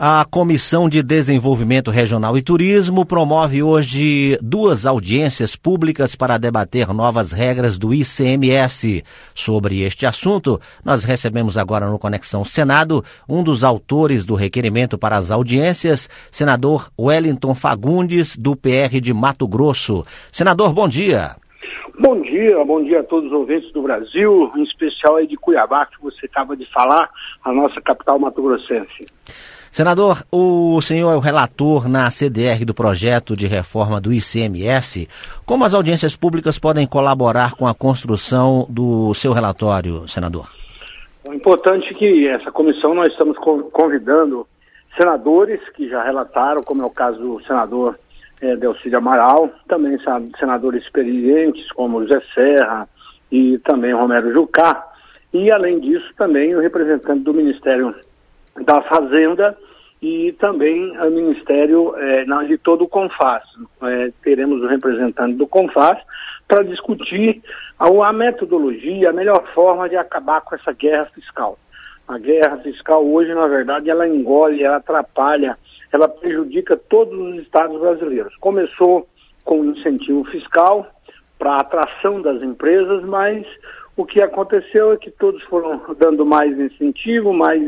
A Comissão de Desenvolvimento Regional e Turismo promove hoje 2 audiências públicas para debater novas regras do ICMS. Sobre este assunto, nós recebemos agora no Conexão Senado um dos autores do requerimento para as audiências, senador Wellington Fagundes, do PR de Mato Grosso. Senador, bom dia. Bom dia a todos os ouvintes do Brasil, em especial aí de Cuiabá, que você acaba de falar, a nossa capital mato-grossense. Senador, o senhor é o relator na CDR do projeto de reforma do ICMS. Como as audiências públicas podem colaborar com a construção do seu relatório, senador? É importante que essa comissão nós estamos convidando senadores que já relataram, como é o caso do senador Delcídio Amaral, também senadores experientes como José Serra e também Romero Jucá, e além disso também o representante do Ministério da Fazenda e também o Ministério de todo o CONFAS. Teremos o representante do CONFAS para discutir a metodologia, a melhor forma de acabar com essa guerra fiscal. A guerra fiscal hoje, na verdade, ela engole, ela atrapalha, ela prejudica todos os estados brasileiros. Começou com o incentivo fiscal para a atração das empresas, mas o que aconteceu é que todos foram dando mais incentivo,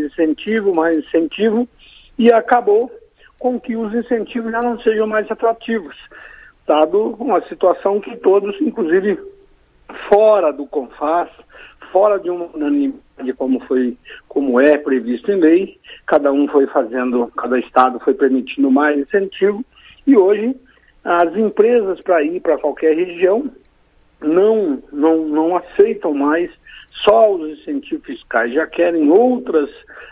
e acabou com que os incentivos já não sejam mais atrativos, dado uma situação que todos, inclusive fora do CONFAS, fora de uma unanimidade como é previsto em lei, cada estado foi permitindo mais incentivo, e hoje as empresas para ir para qualquer região não aceitam mais só os incentivos fiscais, já querem outros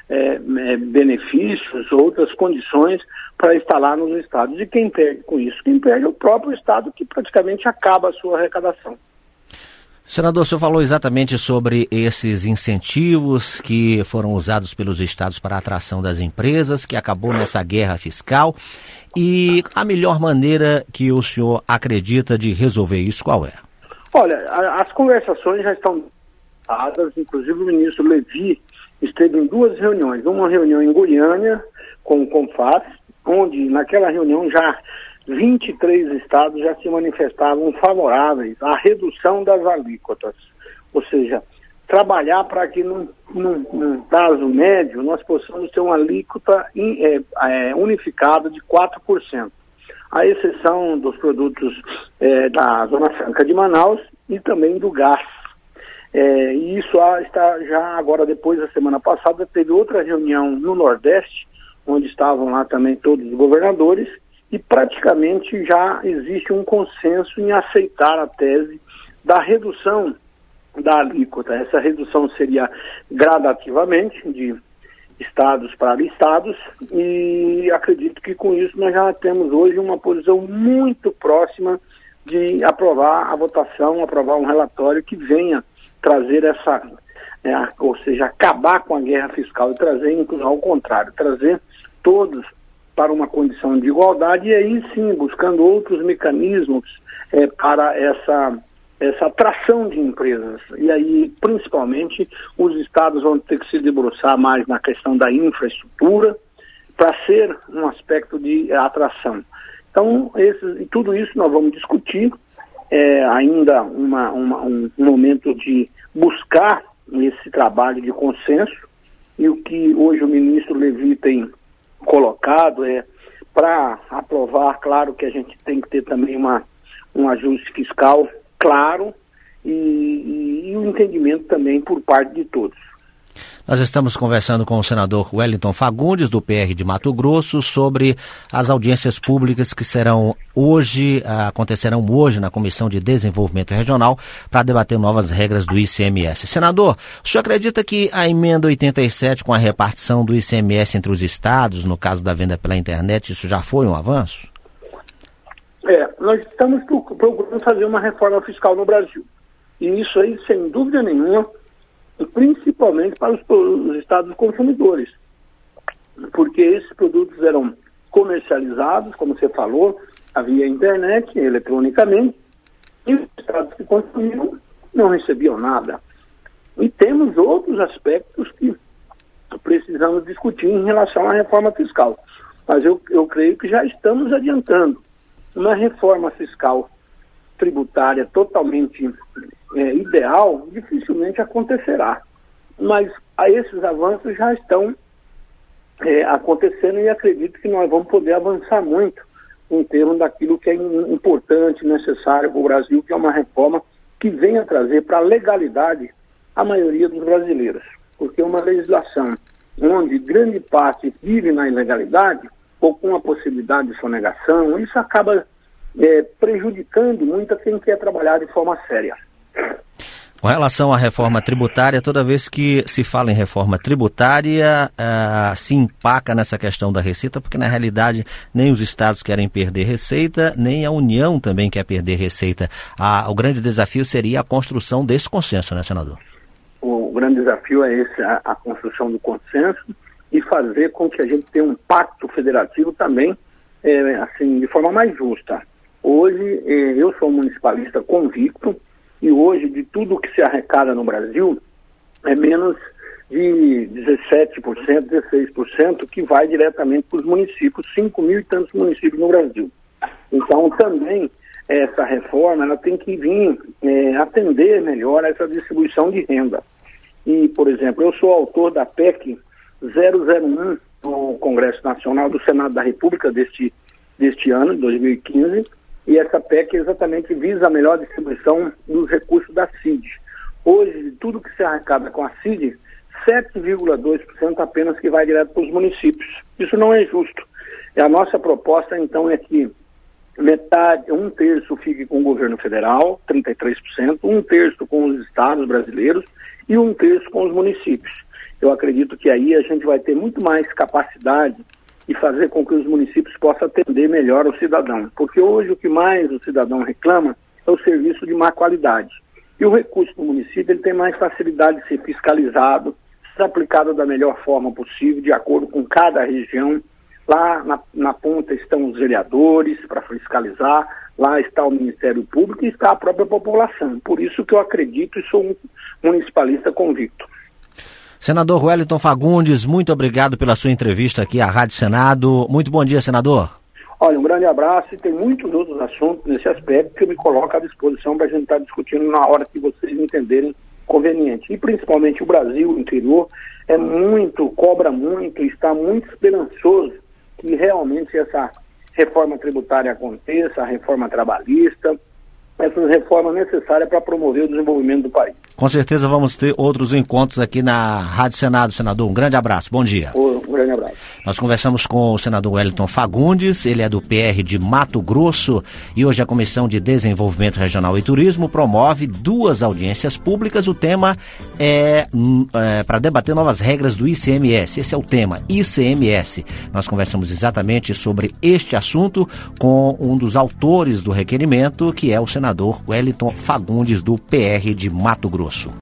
benefícios, outras condições para instalar nos estados. E quem perde com isso? Quem perde é o próprio estado, que praticamente acaba a sua arrecadação. Senador, o senhor falou exatamente sobre esses incentivos que foram usados pelos estados para a atração das empresas, que acabou nessa guerra fiscal. E a melhor maneira que o senhor acredita de resolver isso, qual é? Olha, as conversações já estão dadas, inclusive o ministro Levi esteve em 2 reuniões. Uma reunião em Goiânia com o CONFAS, onde naquela reunião já 23 estados já se manifestavam favoráveis à redução das alíquotas, ou seja, trabalhar para que num prazo médio nós possamos ter uma alíquota unificada de 4%, à exceção dos produtos da Zona Franca de Manaus e também do gás. E isso está já agora, depois da semana passada, teve outra reunião no Nordeste, onde estavam lá também todos os governadores, e praticamente já existe um consenso em aceitar a tese da redução da alíquota. Essa redução seria gradativamente, de estados para estados, e acredito que com isso nós já temos hoje uma posição muito próxima de aprovar a votação, aprovar um relatório que venha trazer ou seja, acabar com a guerra fiscal e trazer, ao contrário, trazer todos para uma condição de igualdade, e aí sim, buscando outros mecanismos para essa atração de empresas. E aí, principalmente, os estados vão ter que se debruçar mais na questão da infraestrutura para ser um aspecto de atração. Então, tudo isso nós vamos discutir, ainda um momento de buscar esse trabalho de consenso, e o que hoje o ministro Levi tem colocado para aprovar, claro que a gente tem que ter também um ajuste fiscal claro e um entendimento também por parte de todos. Nós estamos conversando com o senador Wellington Fagundes, do PR de Mato Grosso, sobre as audiências públicas que acontecerão hoje na Comissão de Desenvolvimento Regional para debater novas regras do ICMS. Senador, o senhor acredita que a emenda 87, com a repartição do ICMS entre os estados, no caso da venda pela internet, isso já foi um avanço? Nós estamos procurando fazer uma reforma fiscal no Brasil. E isso aí, sem dúvida nenhuma, principalmente para os estados consumidores, porque esses produtos eram comercializados, como você falou, via internet, eletronicamente, e os estados que consumiam não recebiam nada. E temos outros aspectos que precisamos discutir em relação à reforma fiscal. Mas eu creio que já estamos adiantando. Uma reforma fiscal tributária totalmente ideal dificilmente acontecerá. Mas esses avanços já estão acontecendo e acredito que nós vamos poder avançar muito em termos daquilo que é importante, necessário para o Brasil, que é uma reforma que venha trazer para a legalidade a maioria dos brasileiros. Porque uma legislação onde grande parte vive na ilegalidade ou com a possibilidade de sonegação, isso acaba prejudicando muito a quem quer trabalhar de forma séria. Com relação à reforma tributária, toda vez que se fala em reforma tributária, se empaca nessa questão da receita, porque na realidade nem os estados querem perder receita, nem a União também quer perder receita. O grande desafio seria a construção desse consenso, né, senador? O grande desafio é esse, a construção do consenso e fazer com que a gente tenha um pacto federativo também, assim, de forma mais justa. Hoje, eu sou um municipalista convicto, e hoje, de tudo que se arrecada no Brasil, é menos de 17%, 16% que vai diretamente para os municípios, 5 mil e tantos municípios no Brasil. Então, também, essa reforma ela tem que vir atender melhor a essa distribuição de renda. E, por exemplo, eu sou autor da PEC 001 do Congresso Nacional do Senado da República deste ano, 2015, e essa PEC exatamente visa a melhor distribuição dos recursos da CID. Hoje, de tudo que se arrecada com a CID, 7,2% apenas que vai direto para os municípios. Isso não é justo. E a nossa proposta, então, é que um terço fique com o governo federal, 33%, um terço com os estados brasileiros e um terço com os municípios. Eu acredito que aí a gente vai ter muito mais capacidade e fazer com que os municípios possam atender melhor o cidadão. Porque hoje o que mais o cidadão reclama é o serviço de má qualidade. E o recurso do município ele tem mais facilidade de ser fiscalizado, ser aplicado da melhor forma possível, de acordo com cada região. Lá na ponta estão os vereadores para fiscalizar, lá está o Ministério Público e está a própria população. Por isso que eu acredito e sou um municipalista convicto. Senador Wellington Fagundes, muito obrigado pela sua entrevista aqui à Rádio Senado. Muito bom dia, senador. Olha, um grande abraço e tem muitos outros assuntos nesse aspecto que eu me coloco à disposição para a gente estar discutindo na hora que vocês entenderem conveniente. E principalmente o Brasil, o interior, cobra muito, está muito esperançoso que realmente essa reforma tributária aconteça, a reforma trabalhista, essas reformas necessárias para promover o desenvolvimento do país. Com certeza vamos ter outros encontros aqui na Rádio Senado, senador. Um grande abraço, bom dia. Um grande abraço. Nós conversamos com o senador Wellington Fagundes, ele é do PR de Mato Grosso e hoje a Comissão de Desenvolvimento Regional e Turismo promove 2 audiências públicas. O tema é para debater novas regras do ICMS. Esse é o tema, ICMS. Nós conversamos exatamente sobre este assunto com um dos autores do requerimento, que é o senador Wellington Fagundes, do PR de Mato Grosso.